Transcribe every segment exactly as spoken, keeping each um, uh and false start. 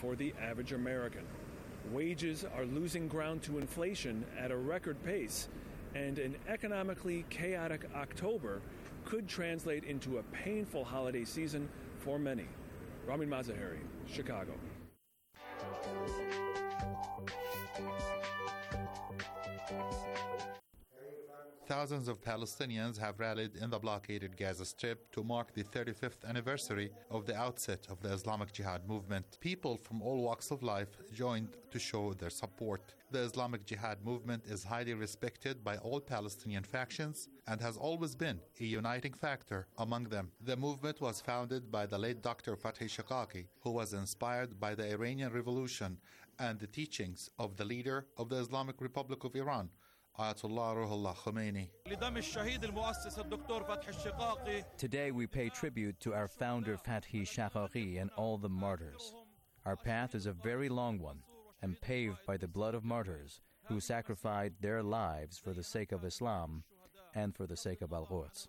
for the average American. Wages are losing ground to inflation at a record pace, and an economically chaotic October could translate into a painful holiday season for many. Ramin Mazaheri, Chicago. Thousands of Palestinians have rallied in the blockaded Gaza Strip to mark the thirty-fifth anniversary of the outset of the Islamic Jihad movement. People from all walks of life joined to show their support. The Islamic Jihad movement is highly respected by all Palestinian factions and has always been a uniting factor among them. The movement was founded by the late Doctor Fathi Shaqaqi, who was inspired by the Iranian Revolution and the teachings of the leader of the Islamic Republic of Iran, Ayatollah Ruhollah Khomeini. Today we pay tribute to our founder Fathi Shaqaqi and all the martyrs. Our path is a very long one and paved by the blood of martyrs who sacrificed their lives for the sake of Islam and for the sake of Al-Quds.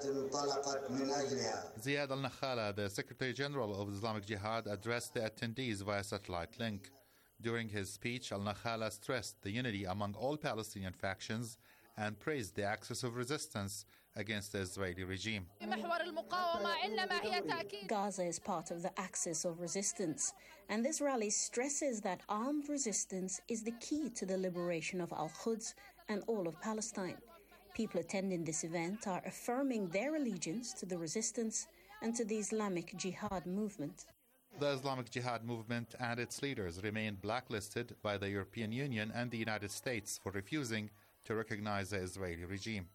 Ziad al-Nakhala, the Secretary General of Islamic Jihad, addressed the attendees via satellite link. During his speech, al-Nakhala stressed the unity among all Palestinian factions and praised the axis of resistance against the Israeli regime. Gaza is part of the axis of resistance, and this rally stresses that armed resistance is the key to the liberation of Al-Quds and all of Palestine. People attending this event are affirming their allegiance to the resistance and to the Islamic Jihad movement. The Islamic Jihad movement and its leaders remain blacklisted by the European Union and the United States for refusing to recognize the Israeli regime.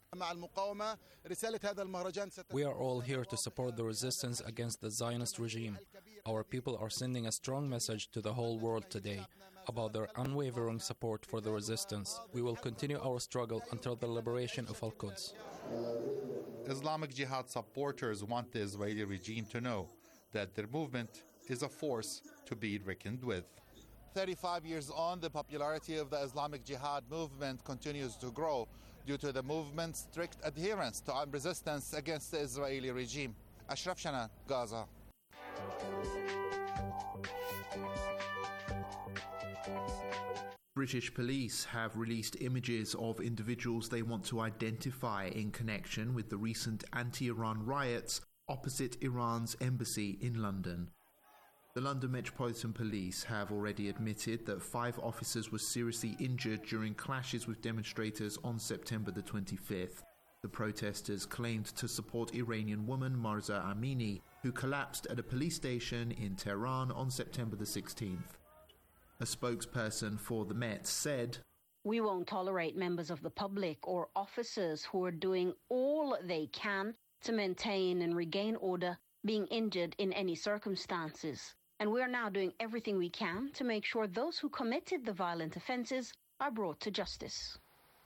We are all here to support the resistance against the Zionist regime. Our people are sending a strong message to the whole world today about their unwavering support for the resistance. We will continue our struggle until the liberation of Al-Quds. Islamic Jihad supporters want the Israeli regime to know that their movement is a force to be reckoned with. thirty-five years on, the popularity of the Islamic Jihad movement continues to grow due to the movement's strict adherence to armed resistance against the Israeli regime. Ashraf Shanan, Gaza. British police have released images of individuals they want to identify in connection with the recent anti-Iran riots opposite Iran's embassy in London. The London Metropolitan Police have already admitted that five officers were seriously injured during clashes with demonstrators on September the twenty-fifth. The protesters claimed to support Iranian woman Marza Amini, who collapsed at a police station in Tehran on September the sixteenth. A spokesperson for the Met said, "We won't tolerate members of the public or officers who are doing all they can to maintain and regain order being injured in any circumstances. And we are now doing everything we can to make sure those who committed the violent offences are brought to justice."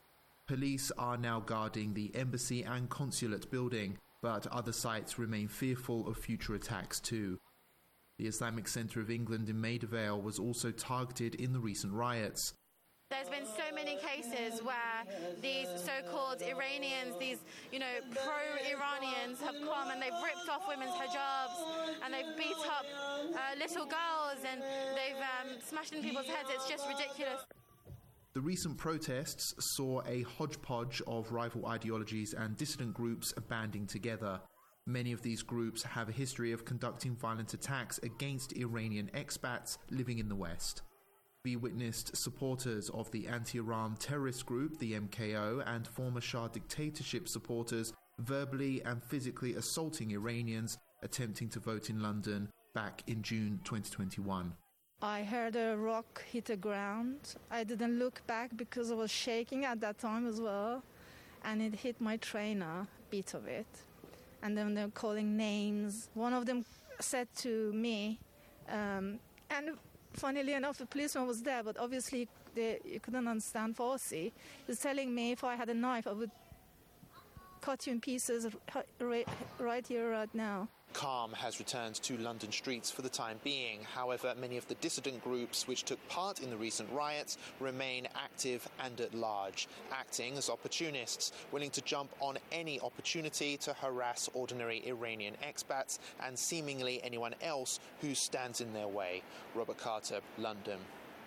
Police are now guarding the embassy and consulate building, but other sites remain fearful of future attacks too. The Islamic Centre of England in Maida Vale was also targeted in the recent riots. There's been so many cases where these so-called Iranians, these, you know, pro-Iranians have come and they've ripped off women's hijabs and they've beat up uh, little girls and they've um, smashed in people's heads. It's just ridiculous. The recent protests saw a hodgepodge of rival ideologies and dissident groups banding together. Many of these groups have a history of conducting violent attacks against Iranian expats living in the West. We witnessed supporters of the anti-Iran terrorist group, the M K O, and former Shah dictatorship supporters verbally and physically assaulting Iranians attempting to vote in London back in June twenty twenty-one. I heard a rock hit the ground. I didn't look back because I was shaking at that time as well. And it hit my trainer, a bit of it. And then they're calling names. One of them said to me, um, and funnily enough, the policeman was there, but obviously they, you couldn't understand Farsi. He was telling me if I had a knife, I would cut you in pieces right here, right now. calm has returned to London streets for the time being. However, many of the dissident groups which took part in the recent riots remain active and at large, acting as opportunists, willing to jump on any opportunity to harass ordinary Iranian expats and seemingly anyone else who stands in their way. Robert Carter, London.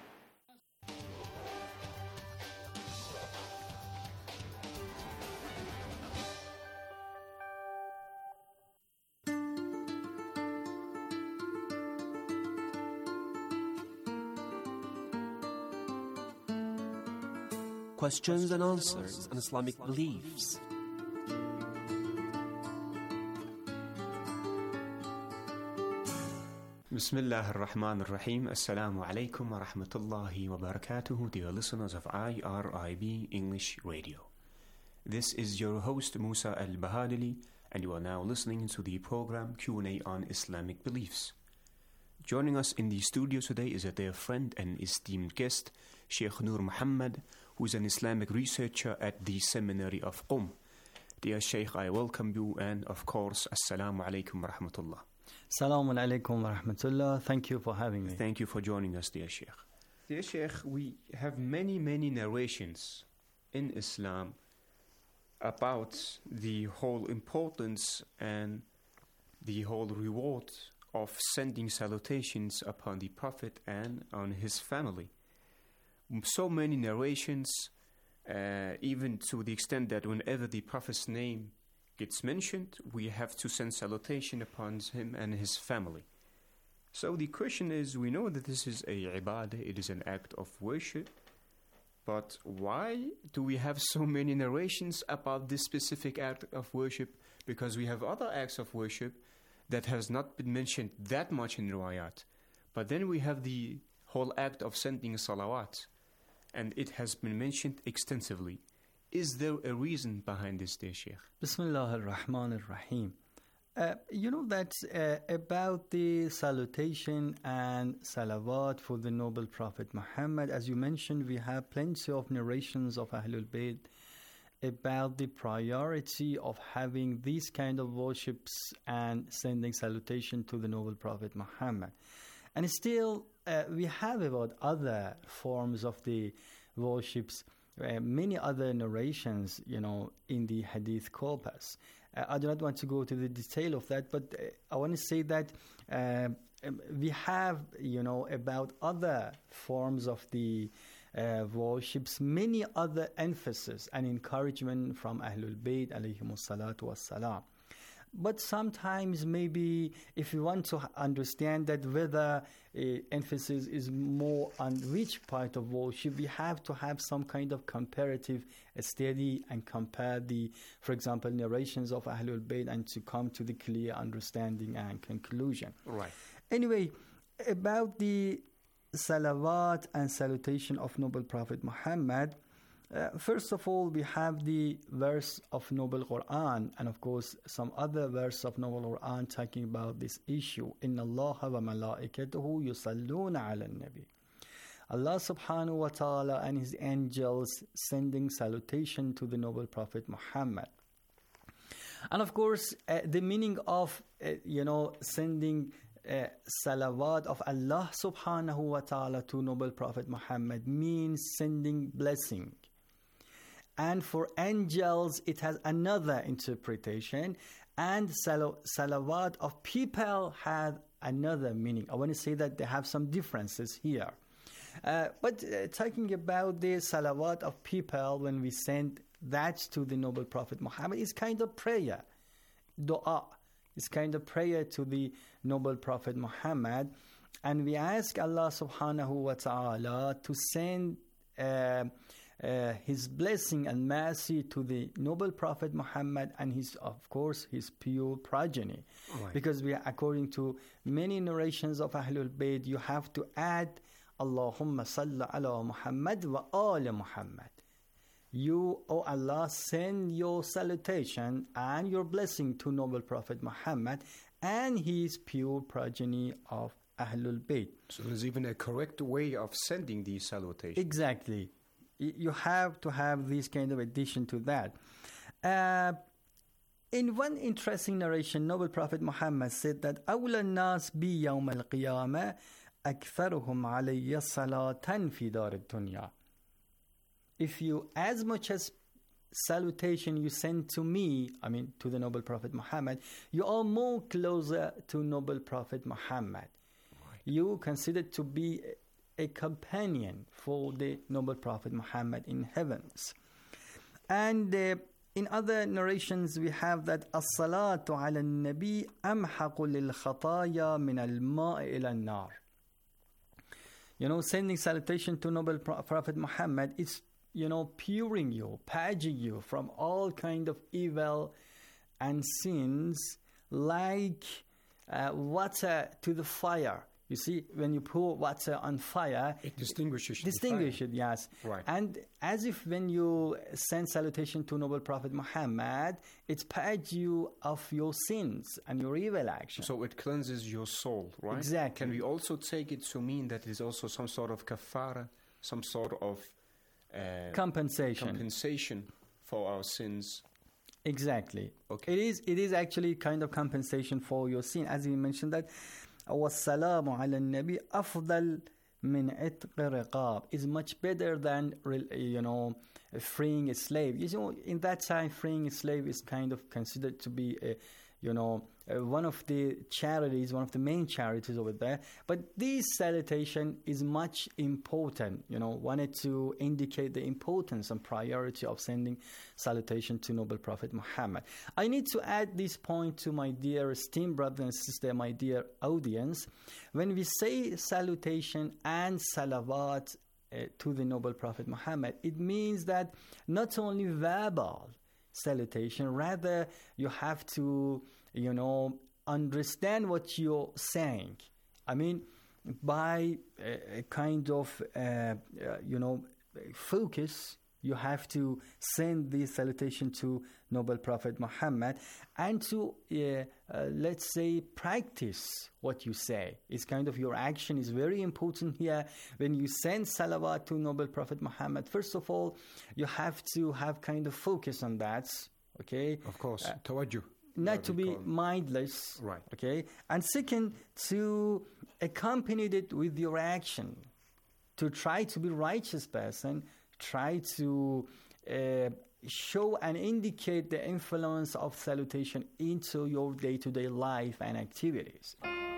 Questions and answers on Islamic beliefs. Bismillah ar-Rahman ar-Rahim. Assalamu alaikum wa rahmatullahi wa barakatuhu, dear listeners of I R I B English Radio. This is your host Musa al-Bahadili, and you are now listening to the program Q and A on Islamic beliefs. Joining us in the studio today is a dear friend and esteemed guest, Sheikh Noor Muhammad, who is an Islamic researcher at the Seminary of Qom. Dear Sheikh, I welcome you, and of course, Assalamu alaikum wa rahmatullah. Assalamu alaikum wa rahmatullah. Thank you for having me. Thank you for joining us, dear Sheikh. Dear Sheikh, we have many, many narrations in Islam about the whole importance and the whole reward of sending salutations upon the Prophet and on his family. So many narrations, uh, even to the extent that whenever the Prophet's name gets mentioned, we have to send salutation upon him and his family. So the question is, we know that this is a ibadah, it is an act of worship, but why do we have so many narrations about this specific act of worship? Because we have other acts of worship that has not been mentioned that much in riwayat. But then we have the whole act of sending salawat, and it has been mentioned extensively. Is there a reason behind this, dear Sheikh? Bismillah ar-Rahman ar-Rahim. Uh, you know that uh, about the salutation and salawat for the noble Prophet Muhammad, as you mentioned, we have plenty of narrations of Ahlul Bayt about the priority of having these kind of worships and sending salutation to the noble Prophet Muhammad. And still, uh, we have about other forms of the worships, uh, many other narrations, you know, in the Hadith corpus. Uh, I do not want to go to the detail of that, but uh, I want to say that uh, we have, you know, about other forms of the uh, worships, many other emphasis and encouragement from Ahlul Bayt alayhimus salatu wassalam. But sometimes maybe if you want to understand that whether uh, emphasis is more on which part of worship, we have to have some kind of comparative study and compare the, for example, narrations of Ahlul Bayt and to come to the clear understanding and conclusion. Right. Anyway, about the salawat and salutation of noble Prophet Muhammad, Uh, first of all, we have the verse of Noble Quran, and of course some other verse of Noble Quran talking about this issue. Inna Allaha wa malaikatahu yusalluna ala nabi. Allah subhanahu wa ta'ala and his angels sending salutation to the noble Prophet Muhammad. And of course, uh, the meaning of, uh, you know, sending uh, salawat of Allah subhanahu wa ta'ala to noble Prophet Muhammad means sending blessing. And for angels, it has another interpretation. And sal- salawat of people have another meaning. I want to say that they have some differences here. Uh, but uh, talking about the salawat of people, when we send that to the noble Prophet Muhammad, is kind of prayer. Dua. It's kind of prayer to the noble Prophet Muhammad. And we ask Allah subhanahu wa ta'ala to send Uh, Uh, his blessing and mercy to the noble Prophet Muhammad and his, of course, his pure progeny. Right. Because we, according to many narrations of Ahlul Bayt, you have to add Allahumma salli ala Muhammad wa ala Muhammad. You, O Allah, send your salutation and your blessing to noble Prophet Muhammad and his pure progeny of Ahlul Bayt. So there's even a correct way of sending these salutations. In one interesting narration, Noble Prophet Muhammad said that أولى الناس بي يوم القيامة أكثرهم علي صلاة في دار الدنيا. If you, as much as salutation you send to me, I mean to the Noble Prophet Muhammad, you are more closer to Noble Prophet Muhammad. Right. You consider to be a companion for the Noble Prophet Muhammad in heavens. And uh, in other narrations we have that الصلاة على النبي أمحق للخطايا من الماء إلى النار. You know, sending salutation to Noble Prophet Muhammad is, you know, puring you, purging you from all kind of evil and sins, like uh, water to the fire. You see, when you pour water on fire, it distinguishes distinguish it, yes. Right. And as if when you send salutation to Noble Prophet Muhammad, it purges you of your sins and your evil actions. So it cleanses your soul, right? Exactly. Can we also take it to mean that it is also some sort of kafara, some sort of uh, compensation, compensation for our sins? Exactly. Okay. It is. It is actually kind of compensation for your sin, as you mentioned that. والسلام على النبي أفضل من عتق رقاب is much better than, you know, freeing a slave. You know, in that time, freeing a slave is kind of considered to be a, you know, uh, one of the charities, one of the main charities over there. But this salutation is much important, you know, wanted to indicate the importance and priority of sending salutation to Noble Prophet Muhammad. I need to add this point to my dear esteemed brother and sister, my dear audience. When we say salutation and salawat uh, to the Noble Prophet Muhammad, it means that not only verbal salutation, rather you have to, you know, understand what you're saying. I mean, by a, a kind of, uh, uh, you know, focus, you have to send this salutation to Noble Prophet Muhammad and to, uh, uh, let's say, practice what you say. It's kind of your action is very important here. When you send salawat to Noble Prophet Muhammad, first of all, you have to have kind of focus on that, okay? Of course, uh, tawajjuh. Not to be mindless, right? Okay, and second, to accompany it with your action, to try to be righteous person, try to uh, show and indicate the influence of salutation into your day-to-day life and activities.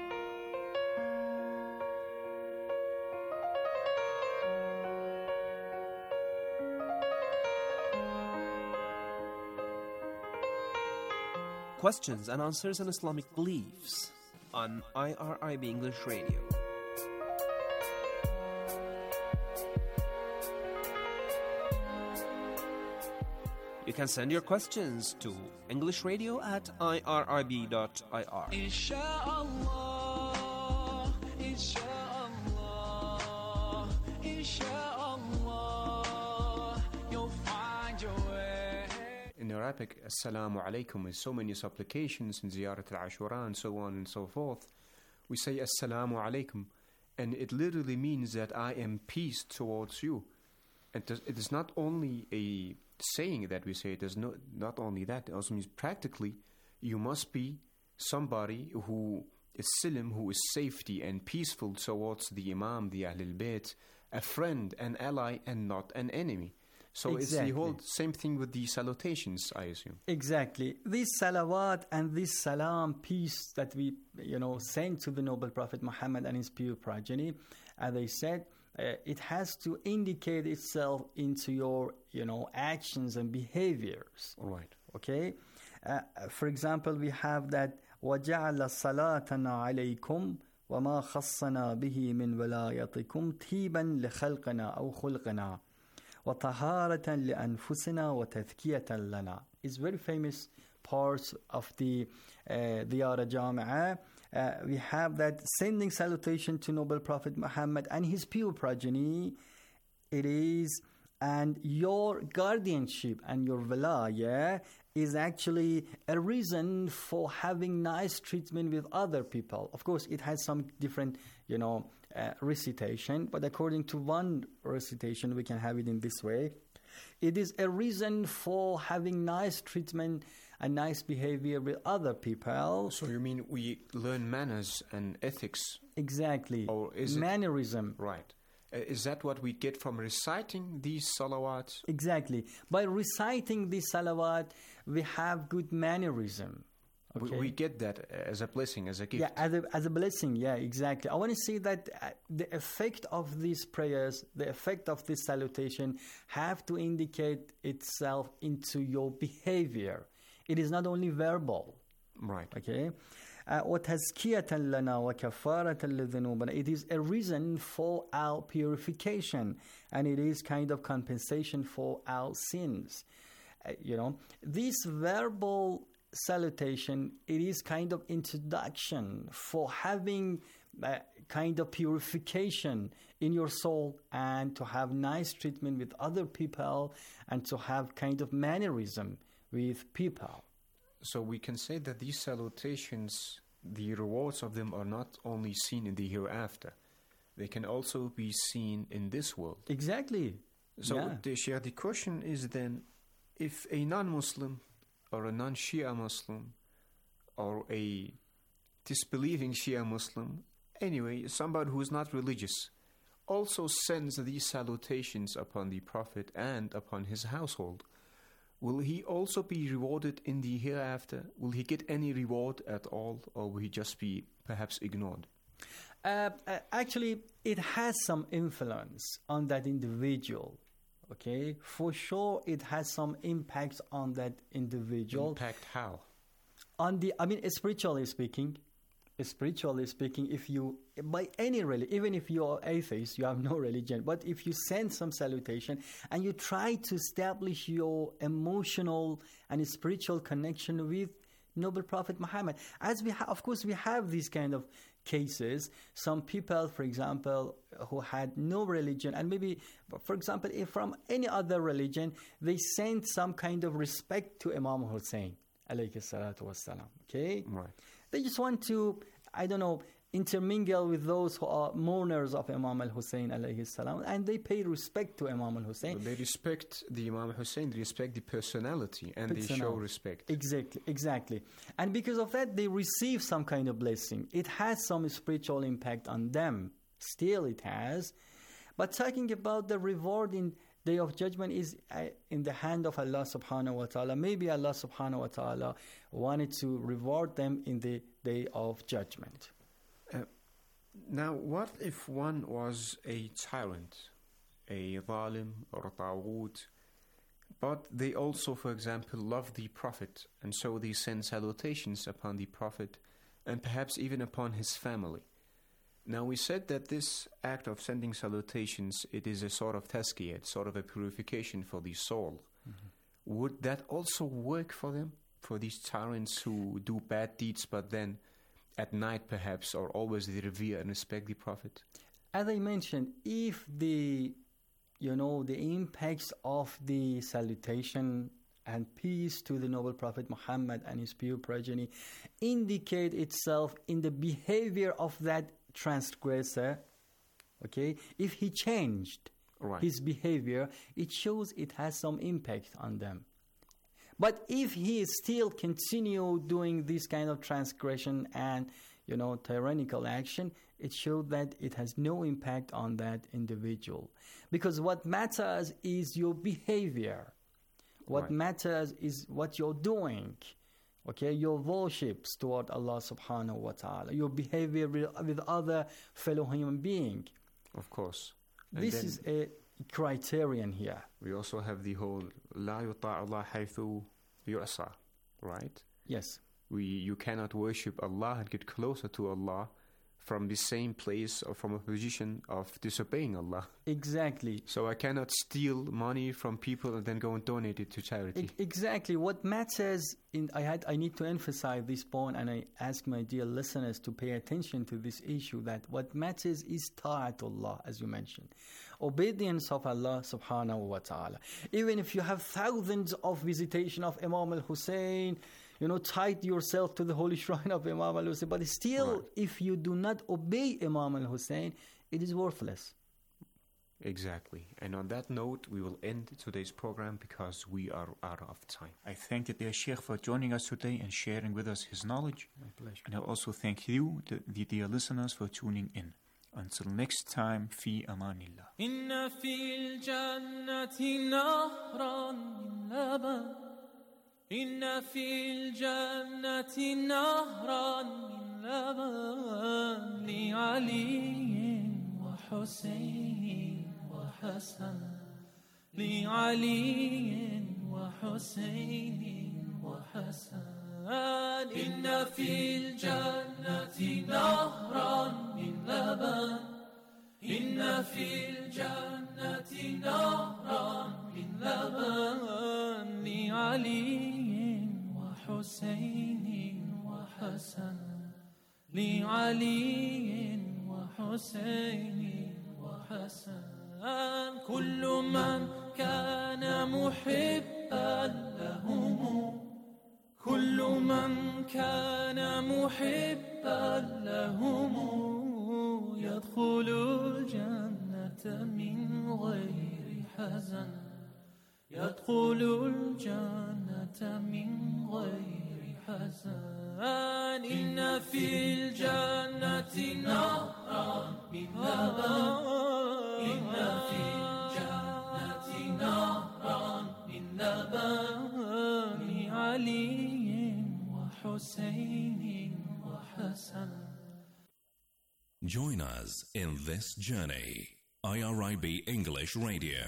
Questions and answers on Islamic beliefs on I R I B English Radio. You can send your questions to English Radio at I R I B dot I R. Inshallah, inshallah, inshallah, you'll find your way. In Arabic, Assalamu alaikum is so many supplications in Ziyarat al-Ashura and so on and so forth. We say Assalamu alaikum, and it literally means that I am peace towards you. And it is not only a saying that we say, it is not, not only that, it also means practically you must be somebody who is silim, who is safety and peaceful towards the Imam, the Ahlul Bayt, a friend, an ally, and not an enemy. So exactly. It's the whole same thing with the salutations, I assume. Exactly. This salawat and this salam, peace that we, you know, send to the Noble Prophet Muhammad and his pure progeny, as I said, uh, it has to indicate itself into your, you know, actions and behaviors. All right. Okay? Uh, for example, we have that وَجَعَلَ صَلَاتَنَا عَلَيْكُمْ وَمَا خَصَّنَا بِهِ مِنْ وَلَايَتِكُمْ تِيبًا لِخَلْقِنَا أَوْ خُلْقِنَا وَطَهَارَةً لِأَنفُسِنَا وَتَذْكِيَةً لَنَا. It's very famous parts of the uh, Diyar Jami'ah. Uh, we have that sending salutation to Noble Prophet Muhammad and his pure progeny. It is, and your guardianship and your wilaya is actually a reason for having nice treatment with other people. Of course, it has some different, you know, uh, recitation, but according to one recitation, we can have it in this way. It is a reason for having nice treatment a nice behavior with other people. So you mean we learn manners and ethics? Exactly. Or is mannerism. It, right. Uh, is that what we get from reciting these salawats? Exactly. By reciting these salawat, we have good mannerism. Okay. We, we get that as a blessing, as a gift. Yeah, as a, as a blessing, yeah, exactly. I want to say that uh, the effect of these prayers, the effect of this salutation have to indicate itself into your behavior. It is not only verbal. Right. Okay. وَتَزْكِيَةً لَنَا وَكَفَارَةً لِذُنُوبِنَا. It is a reason for our purification, and it is kind of compensation for our sins. Uh, you know, this verbal salutation, it is kind of introduction for having uh, kind of purification in your soul, and to have nice treatment with other people, and to have kind of mannerism with people. So we can say that these salutations, the rewards of them are not only seen in the hereafter, they can also be seen in this world. Exactly. So yeah. the, Shia, the question is then, if a non-Muslim or a non-Shia Muslim or a disbelieving Shia Muslim, anyway, somebody who is not religious, also sends these salutations upon the Prophet and upon his household, will he also be rewarded in the hereafter? Will he get any reward at all, or will he just be perhaps ignored? Uh, uh, actually, it has some influence on that individual. Okay, for sure, it has some impact on that individual. Impact how? On the, I mean, spiritually speaking, spiritually speaking, if you, by any religion, even if you are atheist, you have no religion, but if you send some salutation and you try to establish your emotional and spiritual connection with Noble Prophet Muhammad, as we have, of course, we have these kind of cases. Some people, for example, who had no religion, and maybe, for example, if from any other religion, they send some kind of respect to Imam Hussein, alayhi salatu wassalam. Okay? Right. They just want to, I don't know, intermingle with those who are mourners of Imam al-Hussein alayhi salam, and they pay respect to Imam al-Hussein. Well, they respect the Imam Hussein, they respect the personality, and they show respect. Exactly, exactly. And because of that, they receive some kind of blessing. It has some spiritual impact on them. Still it has. But talking about the reward in Day of Judgment is uh, in the hand of Allah subhanahu wa ta'ala. Maybe Allah subhanahu wa ta'ala wanted to reward them in the Day of Judgment. Uh, now, what if one was a tyrant, a zalim or a ta'ud, but they also, for example, love the Prophet, and so they send salutations upon the Prophet, and perhaps even upon his family? Now, we said that this act of sending salutations, it is a sort of tazkiyah, sort of a purification for the soul. Mm-hmm. Would that also work for them, for these tyrants who do bad deeds, but then at night perhaps, or always they revere and respect the Prophet? As I mentioned, if the, you know, the impacts of the salutation and peace to the Noble Prophet Muhammad and his pure progeny indicate itself in the behavior of that transgressor, okay, if he changed right. his behavior, it shows it has some impact on them. But if he still continue doing this kind of transgression and, you know, tyrannical action, it shows that it has no impact on that individual. Because what matters is your behavior. What right. matters is what you're doing. Okay, your worships toward Allah subhanahu wa ta'ala, your behavior with, with other fellow human beings. Of course. And this is a criterion here. We also have the whole La yuta' Allah haythu yu'sa, right? Yes. We, you cannot worship Allah and get closer to Allah from the same place or from a position of disobeying Allah. Exactly. So I cannot steal money from people and then go and donate it to charity. E- exactly. What matters, in I had I need to emphasize this point, and I ask my dear listeners to pay attention to this issue, that what matters is ta'atullah, as you mentioned. Obedience of Allah subhanahu wa ta'ala. Even if you have thousands of visitation of Imam al-Hussein, you know, tied yourself to the holy shrine of Imam al-Hussein, but still, right. if you do not obey Imam al-Hussein, it is worthless. Exactly. And on that note, we will end today's program because we are out of time. I thank the dear Sheikh for joining us today and sharing with us his knowledge. My pleasure. And I also thank you, the, the dear listeners, for tuning in. Until next time, fi amanillah. إن في الجنة نهرا من لبن إن في الجنة نهرا من لبن لعلي وحسين وحسن لعلي وحسين وحسن إن في الجنة نهرا من لبن إن في الجنة نهرا من لبن لعلي وحسين وحسن لعلي وحسين وحسن كل من كان محبا لهم كل من كان محبا لهم يدخل الجنة من غير حزن يدخل الجنة من غير حزن إن في الجنة نهرا من لبن إن في الجنة نهرا من لبن لعلي وحسين وحسن. Join us in this journey. I R I B English Radio.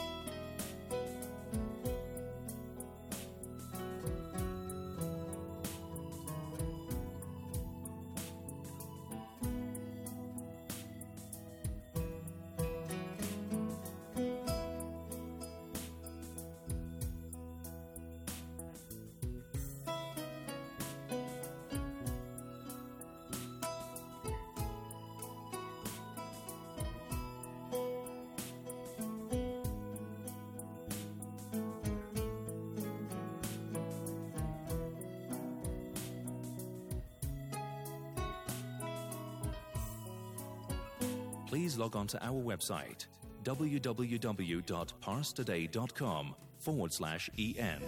Please log on to our website, www.parstoday.com forward slash EN.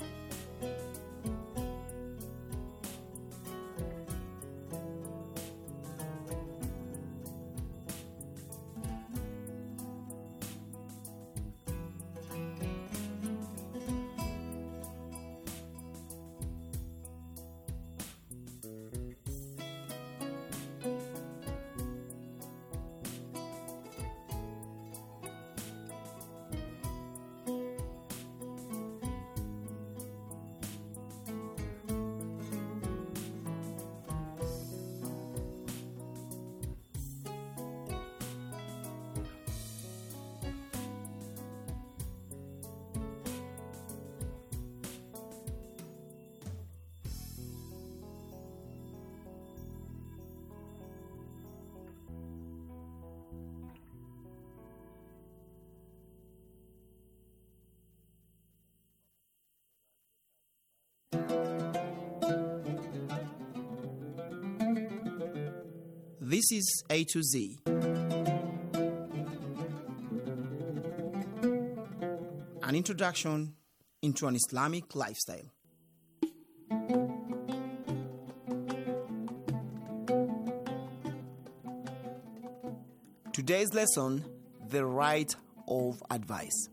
This is A to Z. An introduction into an Islamic lifestyle. Today's lesson, the right of advice.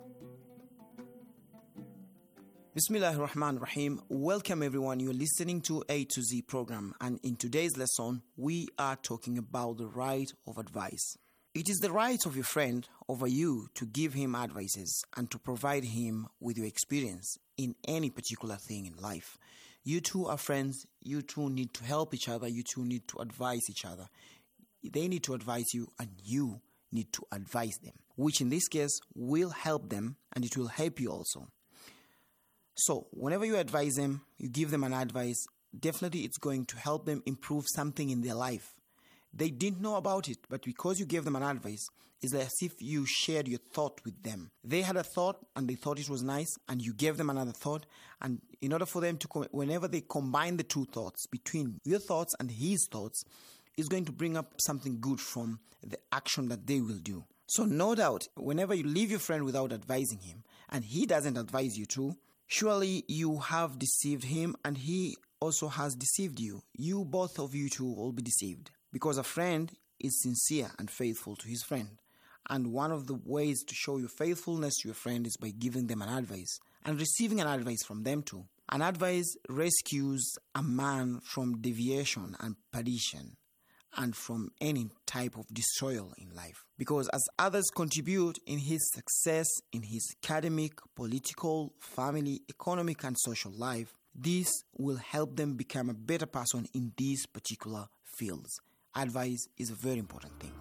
Bismillahir Rahmanir Rahim. Welcome everyone. You're listening to A to Z program, and in today's lesson, we are talking about the right of advice. It is the right of your friend over you to give him advices and to provide him with your experience in any particular thing in life. You two are friends. You two need to help each other. You two need to advise each other. They need to advise you, and you need to advise them, which in this case will help them, and it will help you also. So, whenever you advise them, you give them an advice, definitely it's going to help them improve something in their life. They didn't know about it, but because you gave them an advice, it's as if you shared your thought with them. They had a thought and they thought it was nice, and you gave them another thought. And in order for them to, com- whenever they combine the two thoughts between your thoughts and his thoughts, it's going to bring up something good from the action that they will do. So no doubt, whenever you leave your friend without advising him, and he doesn't advise you too, surely you have deceived him and he also has deceived you. You, both of you two, will be deceived. Because a friend is sincere and faithful to his friend. And one of the ways to show your faithfulness to your friend is by giving them an advice and receiving an advice from them too. An advice rescues a man from deviation and perdition and from any type of destroyal in life. Because as others contribute in his success in his academic, political, family, economic and social life, this will help them become a better person in these particular fields. Advice is a very important thing.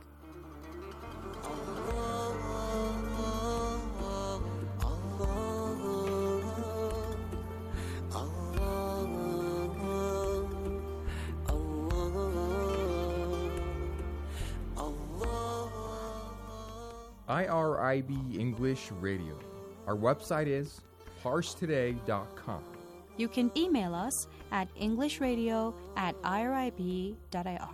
I R I B English Radio. Our website is harsh today dot com. You can email us at englishradio at I R I B dot I R.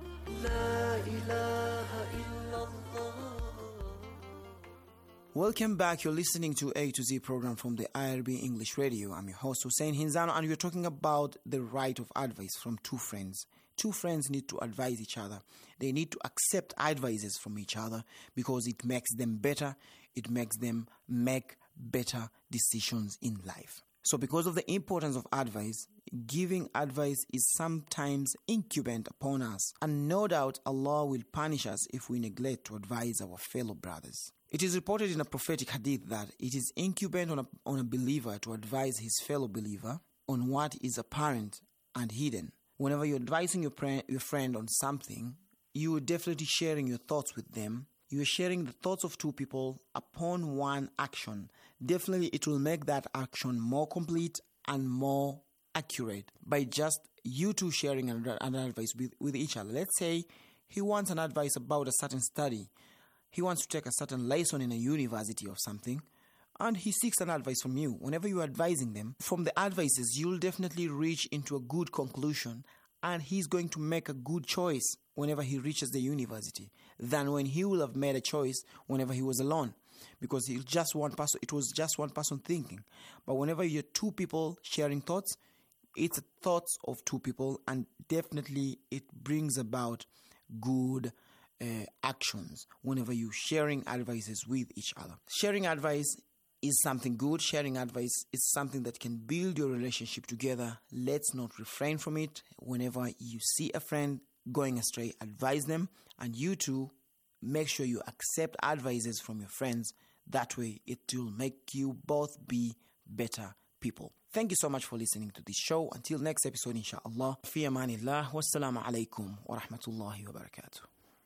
Welcome back. You're listening to A to Z program from the I R B English Radio. I'm your host Hussein Hinzano, and we're talking about the right of advice from two friends. Two friends need to advise each other. They need to accept advices from each other because it makes them better. It makes them make better decisions in life. So because of the importance of advice, giving advice is sometimes incumbent upon us. And no doubt Allah will punish us if we neglect to advise our fellow brothers. It is reported in a prophetic hadith that it is incumbent on a, on a believer to advise his fellow believer on what is apparent and hidden. Whenever you're advising your, pre- your friend on something, you are definitely sharing your thoughts with them. You are sharing the thoughts of two people upon one action. Definitely it will make that action more complete and more accurate by just you two sharing an, an advice with, with each other. Let's say he wants an advice about a certain study. He wants to take a certain lesson in a university or something, and he seeks an advice from you. Whenever you're advising them, from the advices, you'll definitely reach into a good conclusion, and he's going to make a good choice whenever he reaches the university than when he will have made a choice whenever he was alone, because he just one person. It was just one person thinking. But whenever you're two people sharing thoughts, it's thoughts of two people, and definitely it brings about good uh, actions whenever you're sharing advices with each other. Sharing advice is something good. Sharing advice is something that can build your relationship together. Let's not refrain from it. Whenever you see a friend going astray, advise them, and you too, make sure you accept advices from your friends. That way, it will make you both be better people. Thank you so much for listening to this show. Until next episode, inshallah. Fi amanillah. Wassalamu alaikum wa rahmatullahi wa barakatuh.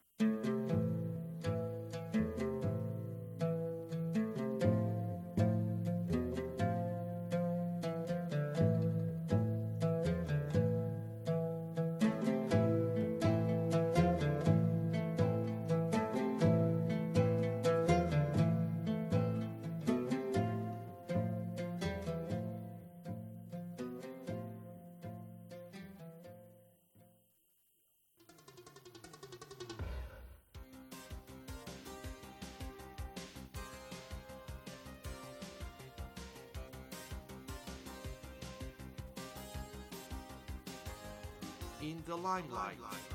In the limelight.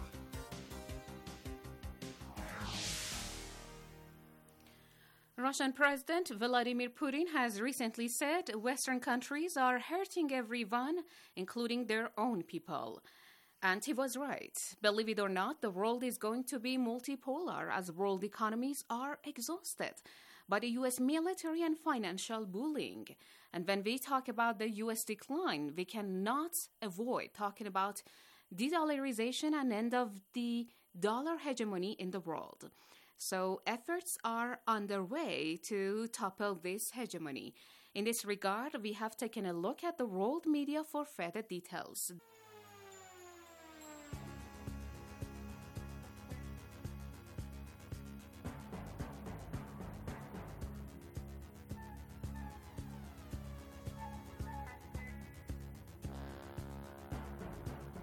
Russian President Vladimir Putin has recently said Western countries are hurting everyone, including their own people. And he was right. Believe it or not, the world is going to be multipolar as world economies are exhausted by the U S military and financial bullying. And when we talk about the U S decline, we cannot avoid talking about de-dollarization and end of the dollar hegemony in the world. So efforts are underway to topple this hegemony. In this regard, we have taken a look at the world media for further details.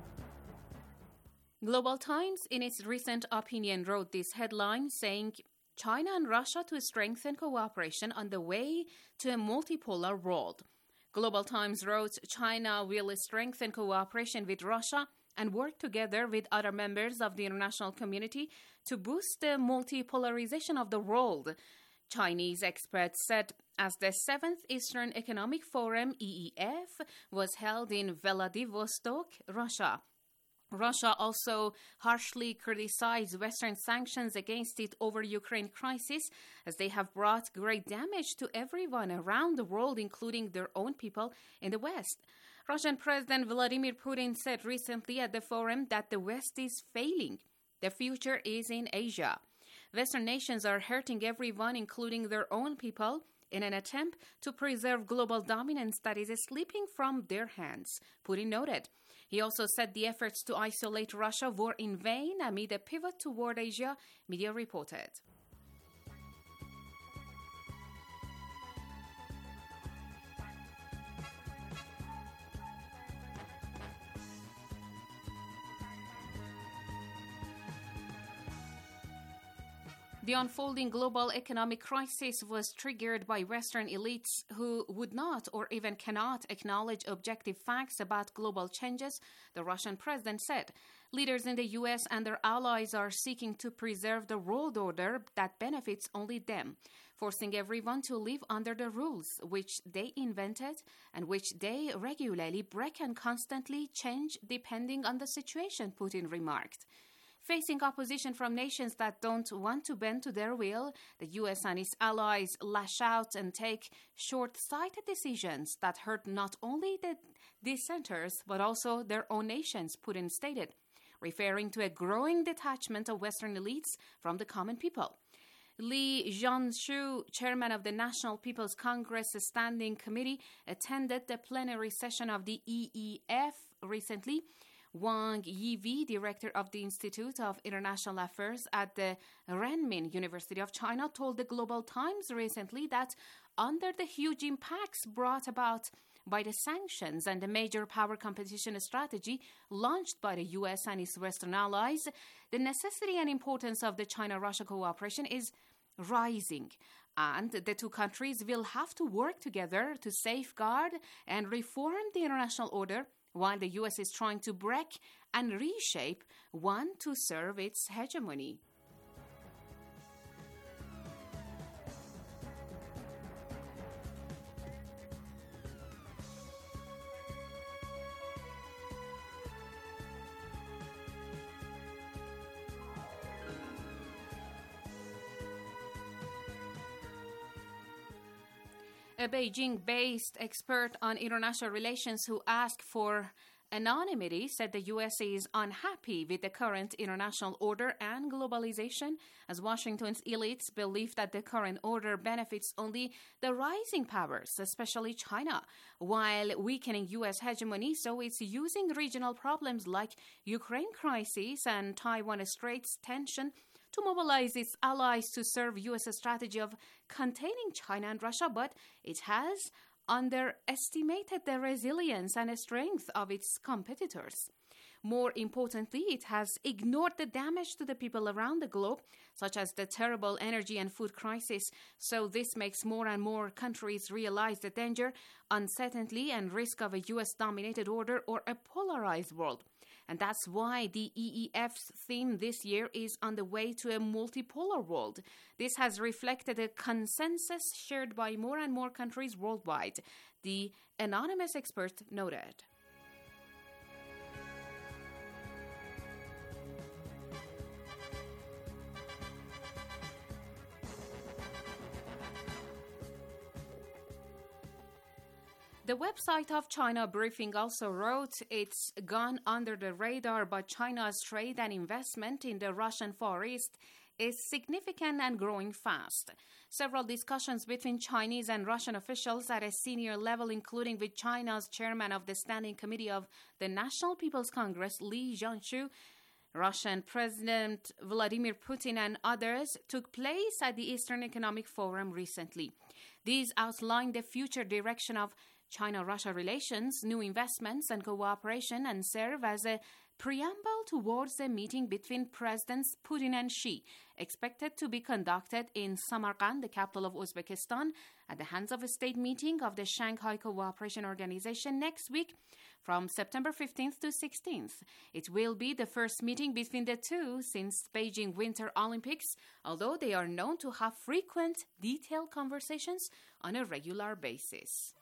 Global Times, in its recent opinion, wrote this headline saying, China and Russia to strengthen cooperation on the way to a multipolar world. Global Times wrote, China will strengthen cooperation with Russia and work together with other members of the international community to boost the multipolarization of the world. Chinese experts said as the seventh Eastern Economic Forum, E E F, was held in Vladivostok, Russia. Russia also harshly criticized Western sanctions against it over Ukraine crisis, as they have brought great damage to everyone around the world, including their own people in the West. Russian President Vladimir Putin said recently at the forum that the West is failing. The future is in Asia. Western nations are hurting everyone, including their own people, in an attempt to preserve global dominance that is slipping from their hands, Putin noted. He also said the efforts to isolate Russia were in vain amid a pivot toward Asia, media reported. The unfolding global economic crisis was triggered by Western elites who would not or even cannot acknowledge objective facts about global changes, the Russian president said. Leaders in the U S and their allies are seeking to preserve the world order that benefits only them, forcing everyone to live under the rules which they invented and which they regularly break and constantly change depending on the situation, Putin remarked. Facing opposition from nations that don't want to bend to their will, the U S and its allies lash out and take short-sighted decisions that hurt not only the dissenters but also their own nations, Putin stated, referring to a growing detachment of Western elites from the common people. Li Zhanshu, chairman of the National People's Congress Standing Committee, attended the plenary session of the E E F recently. Wang Yivi, director of the Institute of International Affairs at the Renmin University of China, told the Global Times recently that under the huge impacts brought about by the sanctions and the major power competition strategy launched by the U S and its Western allies, the necessity and importance of the China-Russia cooperation is rising. And the two countries will have to work together to safeguard and reform the international order, while the U S is trying to break and reshape one to serve its hegemony. A Beijing-based expert on international relations who asked for anonymity said the U S is unhappy with the current international order and globalization, as Washington's elites believe that the current order benefits only the rising powers, especially China, while weakening U S hegemony, so it's using regional problems like Ukraine crisis and Taiwan Straits tension to mobilize its allies to serve U S strategy of containing China and Russia, but it has underestimated the resilience and strength of its competitors. More importantly, it has ignored the damage to the people around the globe, such as the terrible energy and food crisis. So this makes more and more countries realize the danger, uncertainty, and risk of a U S-dominated order or a polarized world. And that's why the E E F's theme this year is on the way to a multipolar world. This has reflected a consensus shared by more and more countries worldwide, the anonymous expert noted. The website of China Briefing also wrote it's gone under the radar, but China's trade and investment in the Russian Far East is significant and growing fast. Several discussions between Chinese and Russian officials at a senior level, including with China's chairman of the Standing Committee of the National People's Congress, Li Zhanshu, Russian President Vladimir Putin, and others, took place at the Eastern Economic Forum recently. These outlined the future direction of China-Russia relations, new investments and cooperation, and serve as a preamble towards a meeting between Presidents Putin and Xi, expected to be conducted in Samarkand, the capital of Uzbekistan, at the hands of a state meeting of the Shanghai Cooperation Organization next week from September fifteenth to sixteenth. It will be the first meeting between the two since Beijing Winter Olympics, although they are known to have frequent, detailed conversations on a regular basis.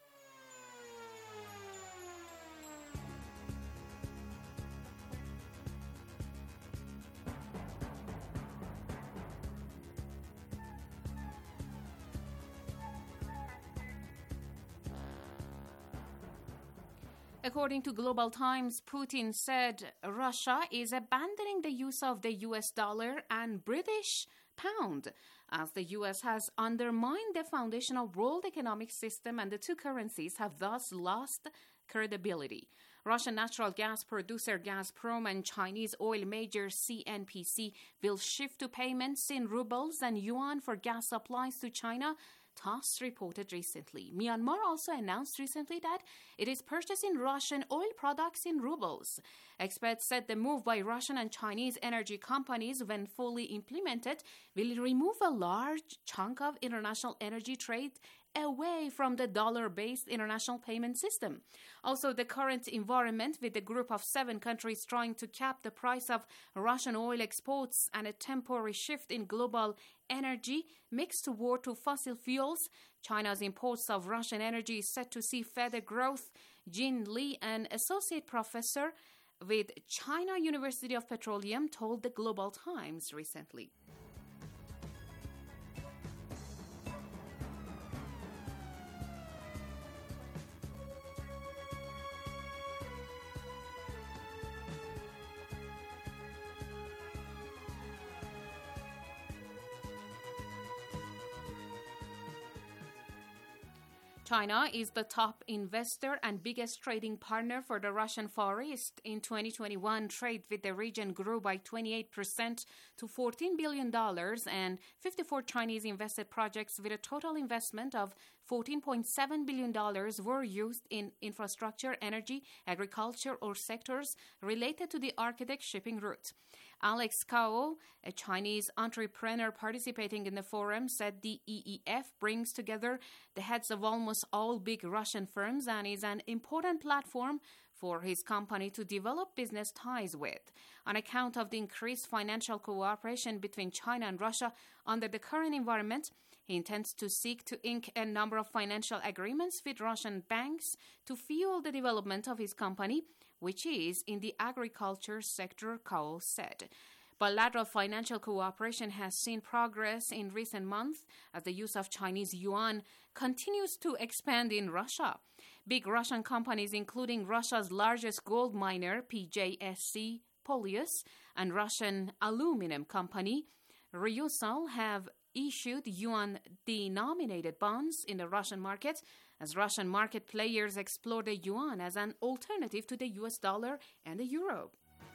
According to Global Times, Putin said Russia is abandoning the use of the U S dollar and British pound, as the U S has undermined the foundational world economic system and the two currencies have thus lost credibility. Russian natural gas producer Gazprom and Chinese oil major C N P C will shift to payments in rubles and yuan for gas supplies to China, TASS reported recently. Myanmar also announced recently that it is purchasing Russian oil products in rubles. Experts said the move by Russian and Chinese energy companies, when fully implemented, will remove a large chunk of international energy trade away from the dollar-based international payment system. Also, the current environment, with a group of seven countries trying to cap the price of Russian oil exports and a temporary shift in global energy mix toward to fossil fuels, China's imports of Russian energy is set to see further growth. Jin Li, an associate professor with China University of Petroleum, told the Global Times recently. China is the top investor and biggest trading partner for the Russian Far East. In twenty twenty-one, trade with the region grew by twenty-eight percent to fourteen billion dollars, and fifty-four Chinese invested projects with a total investment of fourteen point seven billion dollars were used in infrastructure, energy, agriculture, or sectors related to the Arctic shipping route. Alex Cao, a Chinese entrepreneur participating in the forum, said the E E F brings together the heads of almost all big Russian firms and is an important platform for his company to develop business ties with. On account of the increased financial cooperation between China and Russia under the current environment, he intends to seek to ink a number of financial agreements with Russian banks to fuel the development of his company, which is in the agriculture sector, Cao said. Bilateral financial cooperation has seen progress in recent months as the use of Chinese yuan continues to expand in Russia. Big Russian companies, including Russia's largest gold miner, P J S C Polius, and Russian aluminum company, Ryusal, have issued yuan-denominated bonds in the Russian market as Russian market players explore the yuan as an alternative to the U S dollar and the euro.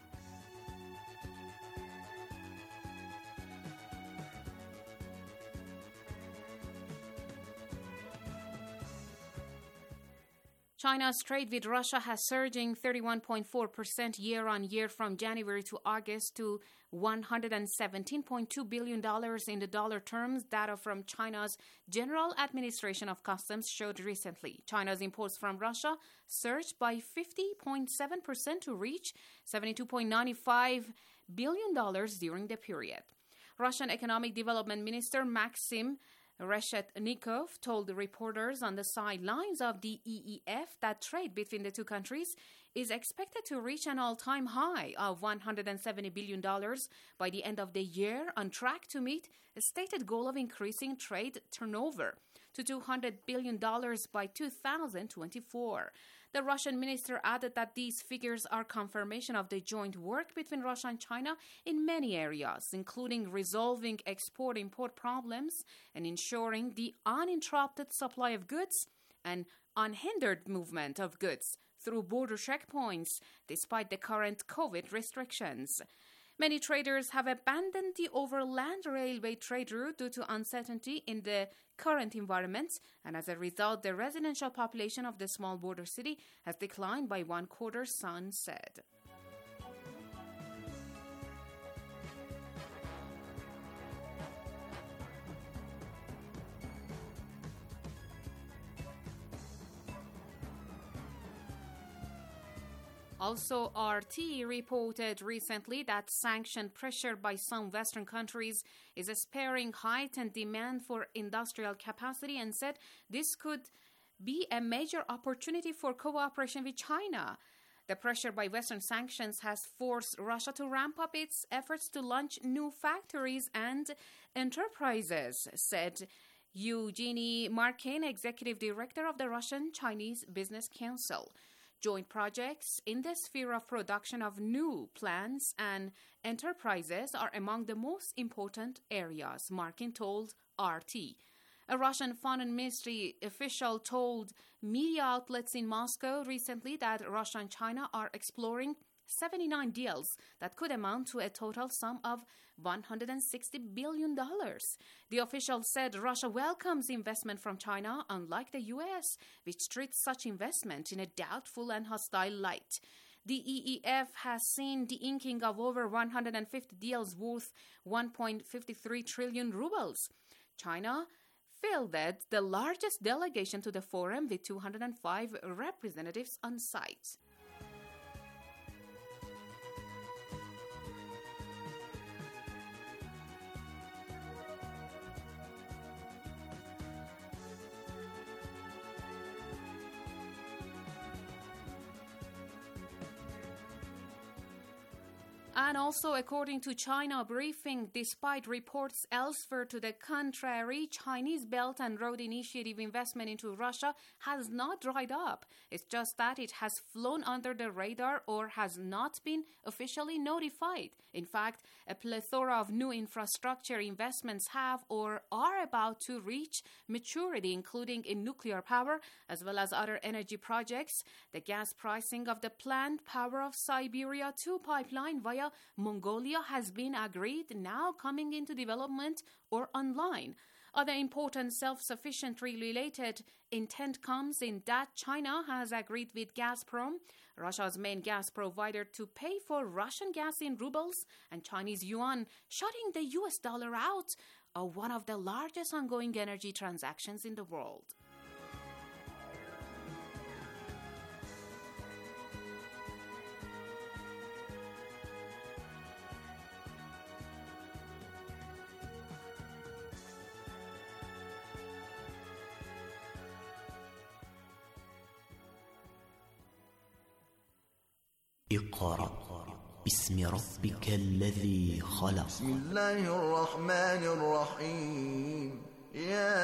China's trade with Russia has surging thirty-one point four percent year-on-year from January to August to one hundred seventeen point two billion dollars in the dollar terms, data from China's General Administration of Customs showed recently. China's imports from Russia surged by fifty point seven percent to reach seventy-two point nine five billion dollars during the period. Russian Economic Development Minister Maxim Reshetnikov told the reporters on the sidelines of the E E F that trade between the two countries is expected to reach an all-time high of one hundred seventy billion dollars by the end of the year, on track to meet a stated goal of increasing trade turnover to two hundred billion dollars by two thousand twenty-four. The Russian minister added that these figures are confirmation of the joint work between Russia and China in many areas, including resolving export-import problems and ensuring the uninterrupted supply of goods and unhindered movement of goods through border checkpoints, despite the current COVID restrictions. Many traders have abandoned the overland railway trade route due to uncertainty in the current environment, and as a result, the residential population of the small border city has declined by one quarter, Sun said. Also, R T reported recently that sanction pressure by some Western countries is spurring heightened demand for industrial capacity and said this could be a major opportunity for cooperation with China. The pressure by Western sanctions has forced Russia to ramp up its efforts to launch new factories and enterprises, said Eugenie Markin, executive director of the Russian-Chinese Business Council. Joint projects in the sphere of production of new plants and enterprises are among the most important areas, Markin told R T. A Russian foreign ministry official told media outlets in Moscow recently that Russia and China are exploring seventy-nine deals that could amount to a total sum of one hundred sixty billion dollars. The official said Russia welcomes investment from China, unlike the U S, which treats such investment in a doubtful and hostile light. The E E F has seen the inking of over one hundred fifty deals worth one point five three trillion rubles. China fielded the largest delegation to the forum with two hundred five representatives on site. And also, according to China Briefing, despite reports elsewhere to the contrary, Chinese Belt and Road Initiative investment into Russia has not dried up. It's just that it has flown under the radar or has not been officially notified. In fact, a plethora of new infrastructure investments have or are about to reach maturity, including in nuclear power as well as other energy projects. The gas pricing of the planned Power of Siberia two pipeline via Mongolia has been agreed, now coming into development or online. Other important self-sufficiency related intent comes in that China has agreed with Gazprom, Russia's main gas provider, to pay for Russian gas in rubles and Chinese yuan, shutting the U S dollar out of one of the largest ongoing energy transactions in the world. اقرأ باسم ربك الذي خلق. بسم الله الرحمن الرحيم. يا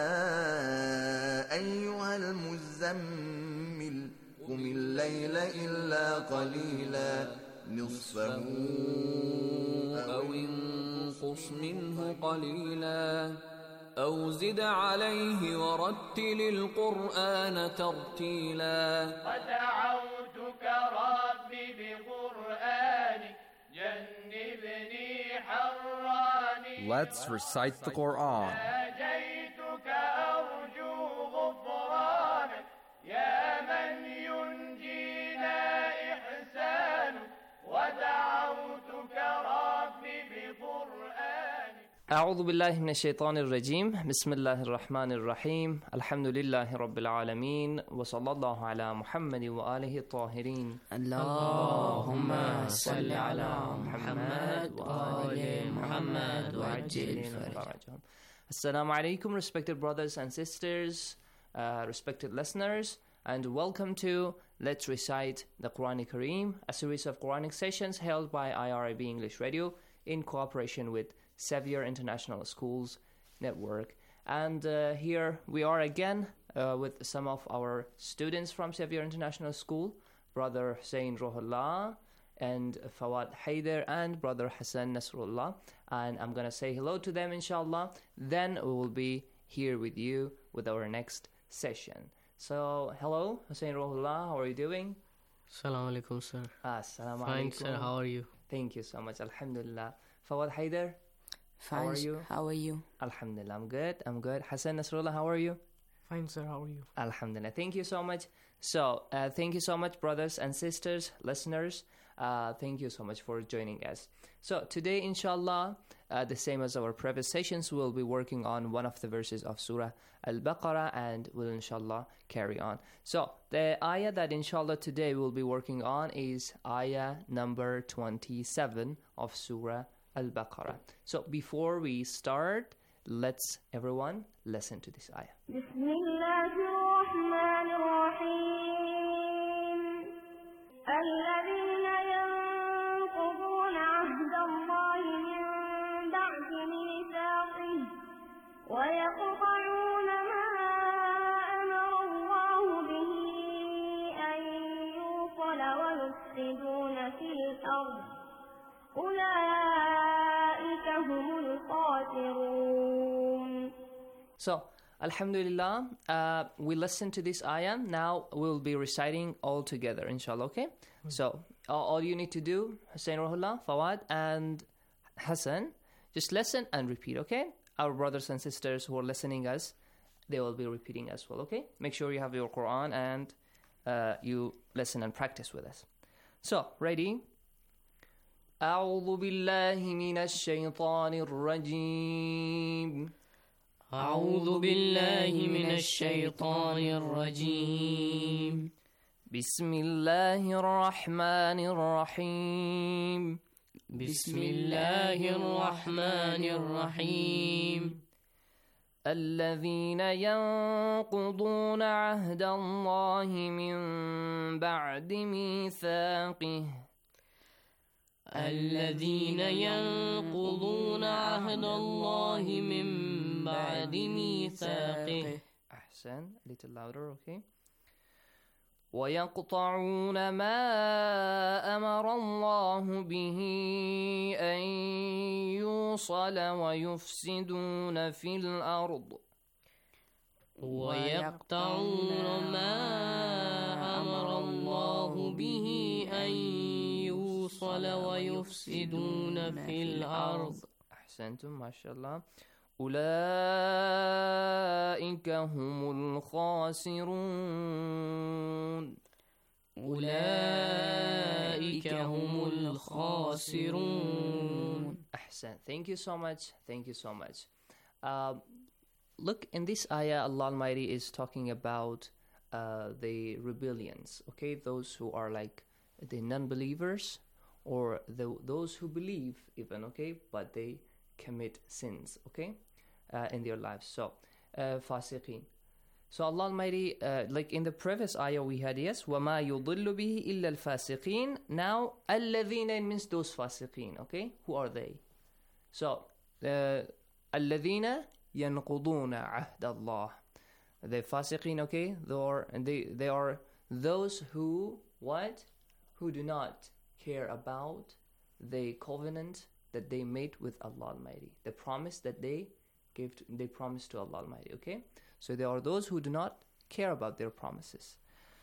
أيها المزمل قم الليل إلا قليلا نصفه أو انقص منه قليلا أو زد عليه ورتل القرآن ترتيلا. ودعوتك ربي بقرآنك جنبني حراني. Let's recite the Quran. ناجيتك أرجو غفرانك يا من ينجينا إحسانك. ودعوتك ربي بقرآنك. أعوذ بالله من الشيطان الرجيم. بسم الله الرحمن الرحيم. الحمد لله رب العالمين وصلى الله على محمد وآله الطاهرين. اللهم صل على محمد وآل محمد وعجل فرجهم. Assalamu alaikum, respected brothers and sisters, uh, respected listeners, and welcome to Let's Recite the Quran Kareem, a series of Quranic sessions held by I R I B English Radio in cooperation with Xavier International Schools Network. And uh, here we are again uh, with some of our students from Xavier International School, Brother Hussein Rohullah and Fawad Haider and Brother Hassan Nasrullah. And I'm going to say hello to them, inshallah. Then we will be here with you with our next session. So, hello, Hussein Rohullah, how are you doing? Assalamu alaikum, sir. Assalamu alaikum. Fine, sir, how are you? Thank you so much, alhamdulillah. Fawad Haider? Fine, how are you? How are you? Alhamdulillah, I'm good, I'm good. Hassan Nasrullah, how are you? Fine, sir, how are you? Alhamdulillah, thank you so much. So, uh, thank you so much, brothers and sisters, listeners. Uh, thank you so much for joining us. So today, inshallah, uh, the same as our previous sessions, we'll be working on one of the verses of Surah Al-Baqarah, and we'll inshallah carry on. So the ayah that inshallah today we'll be working on is ayah number twenty-seven of Surah Al-Baqarah. So before we start, let's everyone listen to this ayah. الذين ينقضون عهد الله من بعد ميثاقه ويقطعون ما أمر الله به أن يوصل ويفسدون في الأرض أولئك هم الخاسرون. So, Alhamdulillah, uh, we listen to this ayah. Now we'll be reciting all together, inshallah, okay? Mm-hmm. So, all, all you need to do, Hussein Rahullah, Fawad, and Hassan, just listen and repeat, okay? Our brothers and sisters who are listening us, they will be repeating as well, okay? Make sure you have your Quran and uh, you listen and practice with us. So, ready? أعوذ بالله من الشيطان الرجيم أعوذ بالله من الشيطان الرجيم بسم الله الرحمن الرحيم بسم الله الرحمن الرحيم الذين ينقضون عهد الله من بعد ميثاقه الذين ينقضون عهد الله من بعد ميثاقه. أحسن, a little louder, okay. ويقطعون ما أمر الله به أن يوصل ويفسدون في الأرض ويقطعون ما أمر الله به أن يوصل ويفسدون في الأرض. أحسنتم, ما شاء الله. أولئك هم الخاسرون أولئك هم الخاسرون. أحسن. Thank you so much. Thank you so much. Uh, look, in this ayah, Allah Almighty is talking about uh, the rebellions, okay? Those who are like the non-believers or the, those who believe even, okay? But they commit sins, okay? Uh, in their lives. So, uh, fasiqeen. So Allah Almighty, uh, like in the previous ayah we had, yes, وَمَا يُضِلُّ بِهِ إِلَّا الْفَاسِقِينَ. Now, الَّذِينَ means those fasiqeen, okay? Who are they? So, uh, الَّذِينَ يَنْقُضُونَ عَهْدَ اللَّهِ. The fasiqeen, okay? They are, they, they are those who, what? Who do not care about the covenant that they made with Allah Almighty. The promise that they gave to, they promised to Allah Almighty, okay? So there are those who do not care about their promises.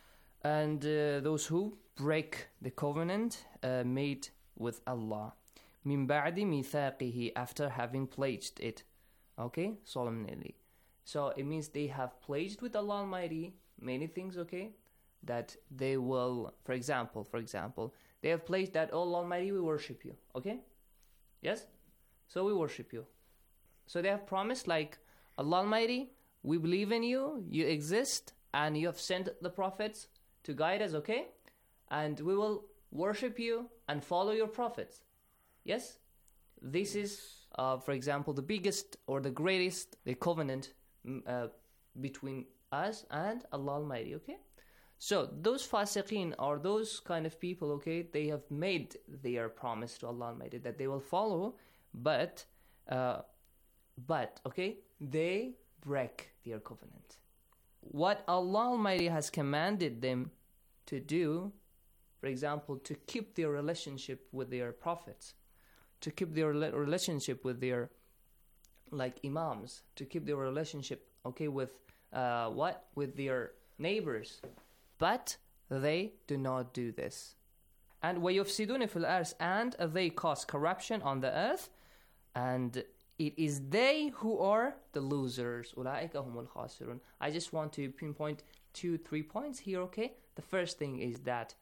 And uh, those who break the covenant uh, made with Allah. مِن بَعْدِ مِيثَاقِهِ, after having pledged it, okay? Solemnly. So it means they have pledged with Allah Almighty many things, okay? That they will, for example, for example, they have pledged that, oh Allah Almighty, we worship you, okay? Yes? So we worship you. So they have promised like, Allah Almighty, we believe in you, you exist, and you have sent the prophets to guide us, okay? And we will worship you and follow your prophets. Yes? This is, uh, for example, the biggest or the greatest the covenant uh, between us and Allah Almighty, okay? So those fasiqeen are those kind of people, okay? They have made their promise to Allah Almighty that they will follow, but... Uh, But, okay, they break their covenant. What Allah Almighty has commanded them to do, for example, to keep their relationship with their prophets, to keep their relationship with their, like, imams, to keep their relationship, okay, with, uh, what? With their neighbors. But they do not do this. And وَيُفْسِدُونَ فِي الْأَرْضِ, and they cause corruption on the earth, and it is they who are the losers. أُولَٰئِكَ هُمُ الْخَاسِرُونَ. I just want to pinpoint two, three points here, okay? The first thing is that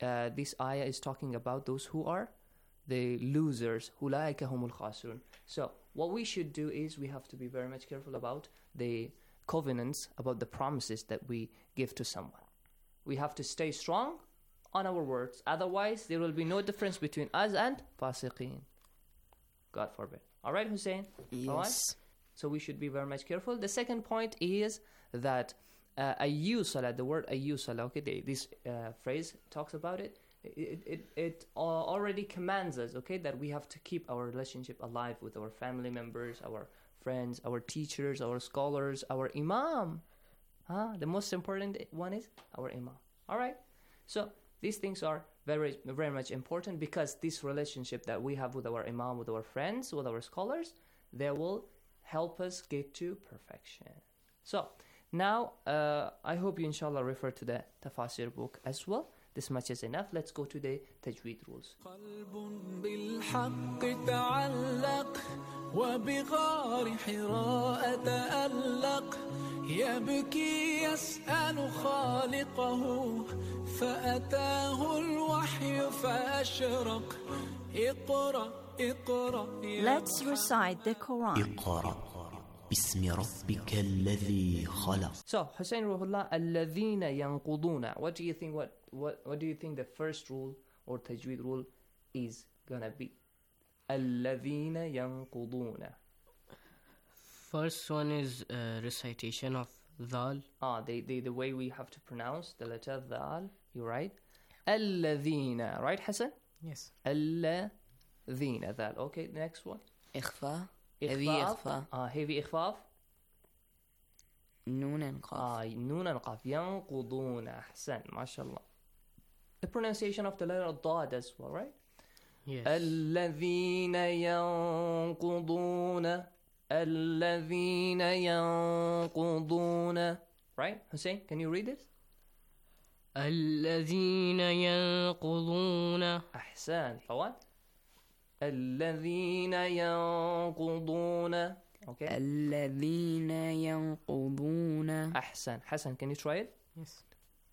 uh, this ayah is talking about those who are the losers. أُولَٰئِكَ هُمُ الْخَاسِرُونَ. So what we should do is we have to be very much careful about the covenants, about the promises that we give to someone. We have to stay strong on our words. Otherwise, there will be no difference between us and fasiqeen. God forbid. All right, Hussein? Yes. All right? So we should be very much careful. The second point is that uh, ayyu salah, the word ayyu salah, okay, they, this uh, phrase talks about it. It, it, it uh, already commands us, okay, that we have to keep our relationship alive with our family members, our friends, our teachers, our scholars, our imam. Huh? The most important one is our imam. All right? So these things are very, very much important because this relationship that we have with our imam, with our friends, with our scholars, they will help us get to perfection. So now, uh, I hope you inshallah refer to the tafsir book as well. This much is enough. Let's go to the tajweed rules. قلب بالحق تعلق وبغار حراء تألق يبكي يسأل خالقه فأتاه الوحي فأشرق اقرأ اقرأ. Let's recite the Quran. اقرأ باسم ربك الذي خلق. So, Hussein Ruhullah, الذين ينقضون. What do you think? What what what do you think the first rule or tajweed rule is gonna be? الذين ينقضون. First one is uh, recitation of dhal. Ah, the, the the way we have to pronounce the letter dhal. You're right. الذين, right, Hassan? Yes. الذين dhal. Okay, next one. إخفاء. heavy إخفاء. Ah, heavy إخفاء. نون قاف. Ah, نون قاف. ينقضون. أحسن. ما شاء الله. The pronunciation of the letter ضاد as well, right? Yes. الذين ينقضون. الذين ينقضون. Right? Hussein, can you read it? الذين ينقضون. أحسن. فواد. الذين ينقضون. Okay. الذين ينقضون. أحسن. Hassan, can you try it? Yes.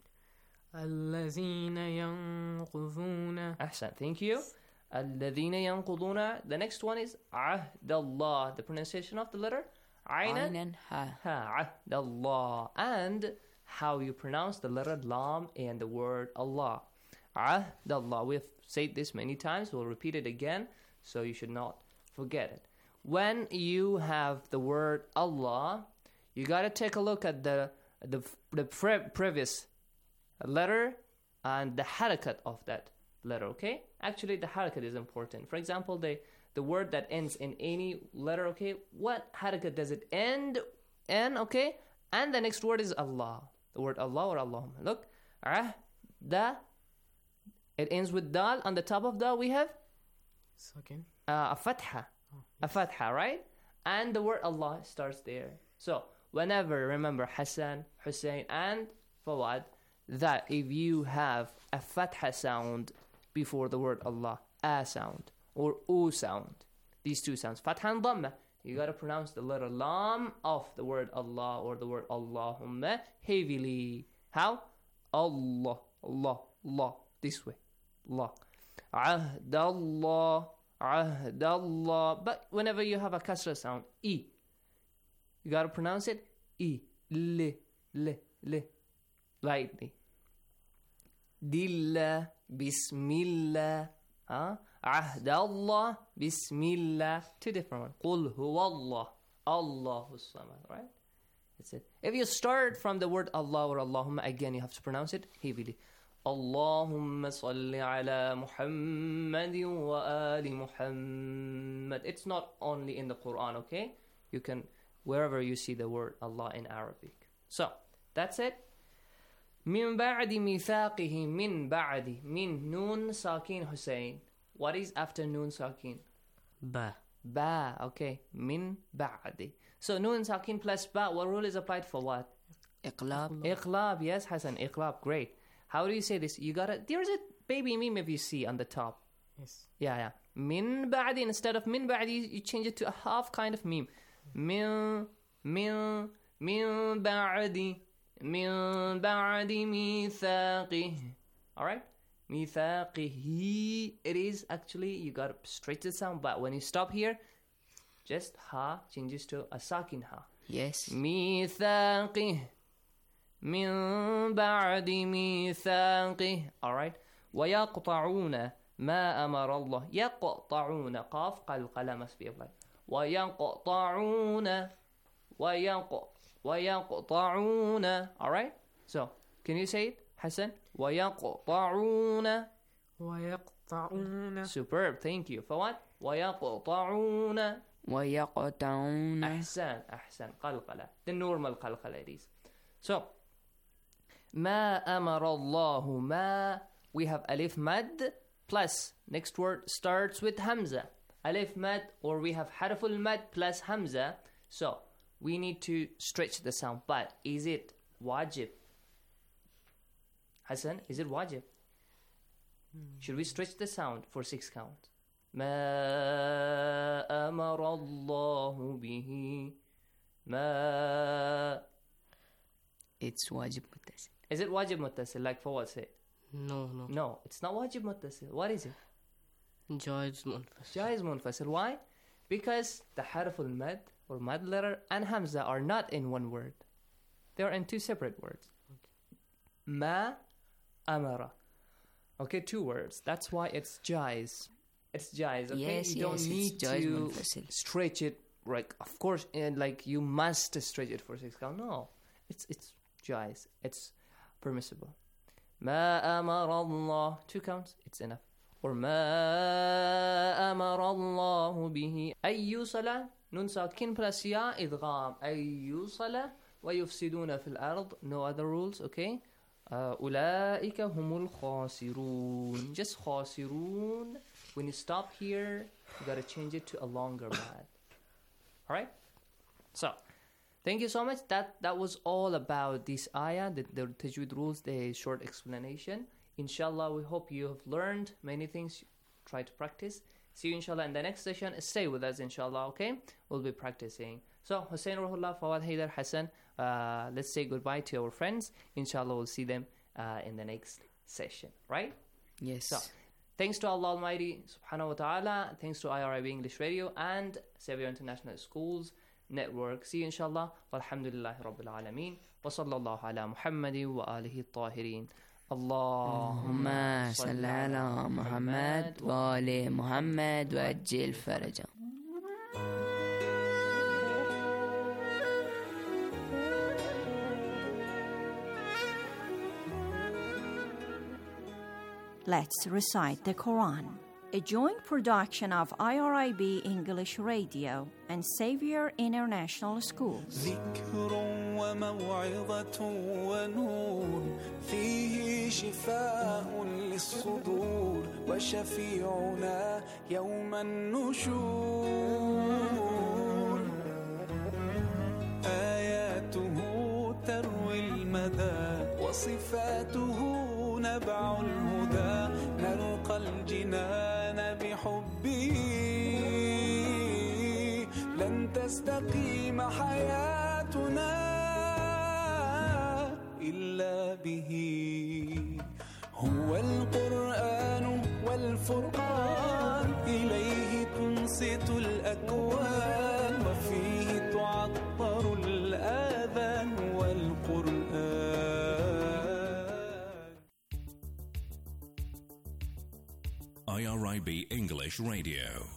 الذين ينقضون. أحسن. Thank you. الذين ينقضون. The next one is عهد الله. The pronunciation of the letter عين ها. عهد الله. And how you pronounce the letter lam and the word Allah. عهد الله. We've said this many times. We'll repeat it again, so you should not forget it. When you have the word Allah, you got to take a look at the the, the pre- previous letter and the harakat of that letter, okay? Actually, the harakat is important. For example, the, the word that ends in any letter, okay? What harakat does it end in, okay? And the next word is Allah. The word Allah or Allahumma. Look. Ah, da. It ends with dal. On the top of dal, we have Second. Uh, a fatha. Oh, yes. A fatha, right? And the word Allah starts there. So, whenever, remember, Hassan, Hussein, and Fawad, that if you have a fatha sound before the word Allah, a sound, or u sound, these two sounds, fatha and dhamma, you gotta pronounce the letter lam of the word Allah or the word Allahumma heavily. How? Allah, Allah, Allah. This way. Allah. Ahd Allah, Ahd Allah. But whenever you have a kasra sound, E, you gotta pronounce it E, L, L, L, lightly. Dillah, Bismillah, huh? Ahd Allah, Bismillah. Two different ones. Qul huwallah, Allahus samad, right? That's it. If you start from the word Allah or Allahumma, again you have to pronounce it heavily. Allahumma salli ala Muhammadin wa ali Muhammad. It's not only in the Quran, okay? You can, wherever you see the word Allah in Arabic. So, that's it. Min ba'di mithaqihi, min ba'di, min nun sakin Hussein. What is after nun sakin? Ba. Ba, okay. Min ba'di. So, nun sakin plus ba, what rule is applied for what? Iqlab. Iqlab, yes, Hassan, iqlab, great. How do you say this? You gotta, there's a baby meme if you see on the top. Yes. Yeah, yeah. Min ba'di, instead of min ba'di, you change it to a half kind of meme. Min, min, min ba'di, min ba'di mithaqi. Alright? ميثاقه. It is actually, you got to stretch the sound, but when you stop here, just ha changes to a sakin ha. Yes. ميثاقه من بعد ميثاقه. Alright. ويقطعون ما أمر الله. يقطعون قاف قلقلة must be applied. ويقطعون ويق ويقطعون. Alright. So can you say it, Hassan? ويقطعون. ويقطعون. Superb. Thank you. فوات ويقطعون. ويقطعون. أحسن أحسن قلقلة. The normal قلقلة it is. So ما أمر الله. ما, we have alif mad plus next word starts with hamza. Alif mad, or we have harful mad plus hamza. So we need to stretch the sound. But is it wajib? Hassan, is it wajib? Should we stretch the sound for six counts? ما أمر الله به. ما. It's wajib muttasil. Is it wajib muttasil like for what say? No, no. No, it's not wajib muttasil. What is it? Jaiz munfasil. Jaiz munfasil. Why? Because the harf al-mad or mad letter and hamza are not in one word. They are in two separate words. Ma amara. Okay, two words. That's why it's jaiz. It's jaiz. Okay, yes, you don't yes, need jaiz to munfasil. stretch it. Like, of course, and like you must stretch it for six count. No, it's it's jaiz. It's permissible. ما أمر الله. Two counts. It's enough. Or ما أمر الله به أن يوصل. نون ساكن plus يا إدغام. أن يوصل ويفسدون في الأرض. No other rules. Okay. Uh, أولئك هم الخاسرون. Just خاسرون. When you stop here, you gotta change it to a longer mad. Alright? So, thank you so much. That that was all about this ayah, the, the tajweed rules, the short explanation. Inshallah, we hope you have learned many things. Try to practice. See you inshallah in the next session. Stay with us inshallah, okay? We'll be practicing. So, Hussein Ruhullah, Fawad Haidar, Hassan, uh, let's say goodbye to our friends. Inshallah, we'll see them uh, in the next session, right? Yes. So, thanks to Allah Almighty, subhanahu wa ta'ala. Thanks to I R I B English Radio and Xavier International Schools Network. See you inshallah. Walhamdulillahi Rabbil Alameen. Wa sallallahu ala Muhammadi wa alihi tahirin. اللهم صل على محمد وآل محمد وأجل فرجه. Let's recite the Quran. A joint production of I R I B English Radio and Xavier International Schools. ذكر وموعظة ونور فيه شفاء للصدور وشفيعنا يوم النشور آياته تروي المدى وصفاته نبع الهدى نلقى الجنان بحبه لن تستقيم حياتنا إلا به هو القرآن والفرقان إليه تنصت الأكوان وفيه تعطر الآذان والقرآن. I R I B English Radio.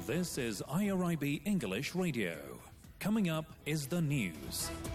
This is I R I B English Radio. Coming up is the news.